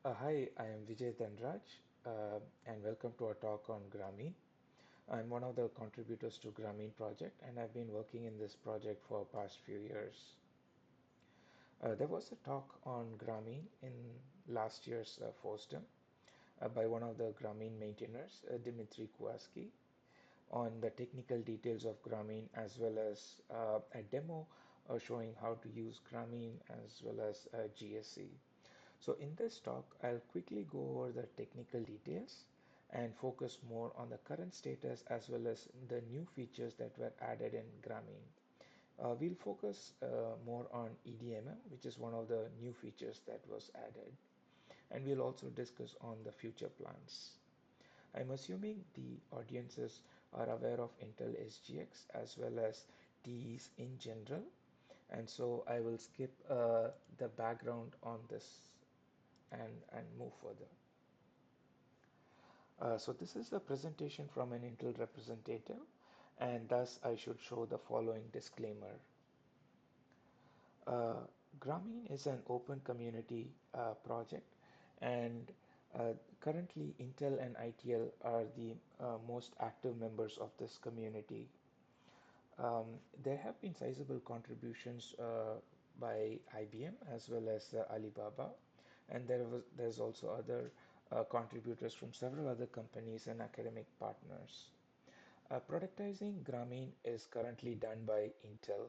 Hi, I am Vijay Dhanraj, and welcome to our talk on Grameen. I'm one of the contributors to Grameen project, and I've been working in this project for past few years. There was a talk on Grameen in last year's FOSDEM by one of the Grameen maintainers, Dmitry Kowalski, on the technical details of Grameen as well as a demo showing how to use Grameen as well as GSC. So in this talk, I'll quickly go over the technical details and focus more on the current status as well as the new features that were added in Grameen. We'll focus more on EDMM, which is one of the new features that was added, and we'll also discuss on the future plans. I'm assuming the audiences are aware of Intel SGX as well as TEs in general, and so I will skip the background on this and move further. So this is a presentation from an Intel representative, and thus I should show the following disclaimer. Uh, Grameen is an open community project, and currently Intel and ITL are the most active members of this community. There have been sizable contributions by IBM as well as Alibaba, and there's also other contributors from several other companies and academic partners. Productizing Grameen is currently done by Intel.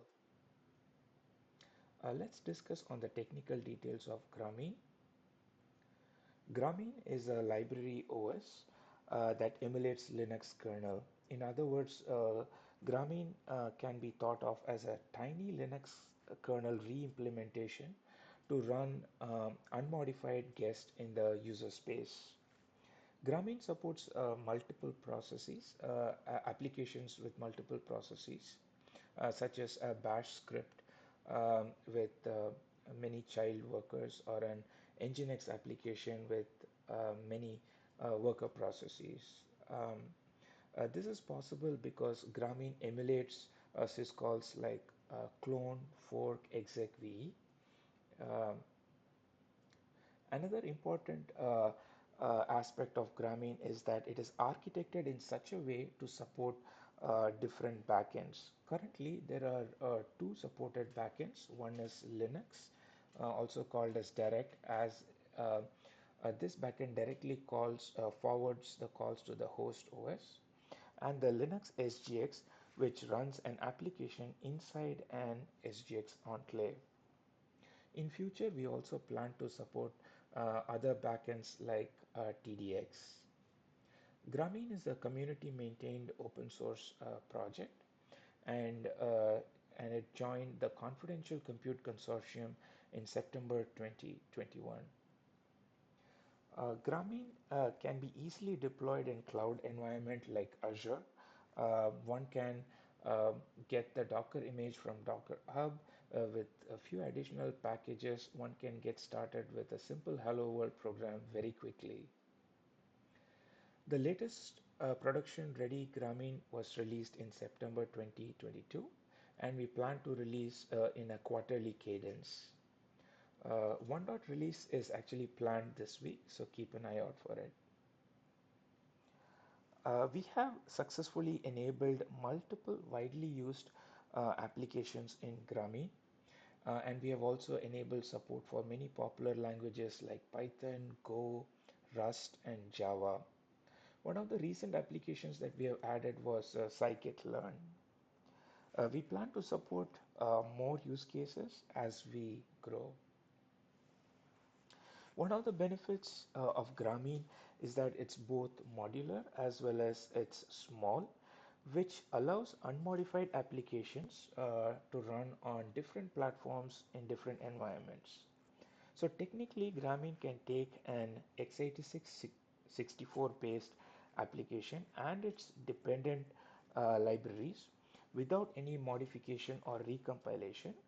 Let's discuss on the technical details of Grameen. Grameen is a library OS that emulates Linux kernel. In other words, Grameen can be thought of as a tiny Linux kernel re-implementation to run unmodified guest in the user space. Grameen supports multiple processes, applications with multiple processes, such as a bash script with many child workers or an Nginx application with many worker processes. This is possible because Grameen emulates syscalls like clone, fork, execve. Um, Another important aspect of Grameen is that it is architected in such a way to support different backends. Currently, there are two supported backends. One is Linux, also called as Direct, as this backend directly forwards the calls to the host OS, and the Linux SGX, which runs an application inside an SGX enclave. In future, we also plan to support other backends like TDX. Grameen is a community maintained open source project, and it joined the Confidential Compute Consortium in September 2021. Grameen can be easily deployed in cloud environment like Azure. One can get the Docker image from Docker Hub with a few additional packages. One can get started with a simple Hello World program very quickly. The latest production-ready Grameen was released in September 2022, and we plan to release in a quarterly cadence. One dot release is actually planned this week, so keep an eye out for it. We have successfully enabled multiple widely used applications in Grameen, and we have also enabled support for many popular languages like Python, Go, Rust, and Java. One of the recent applications that we have added was scikit-learn. We plan to support more use cases as we grow. One of the benefits of Grameen is that it's both modular as well as it's small, which allows unmodified applications to run on different platforms in different environments. So technically, Grameen can take an x86 64 based application and its dependent libraries without any modification or recompilation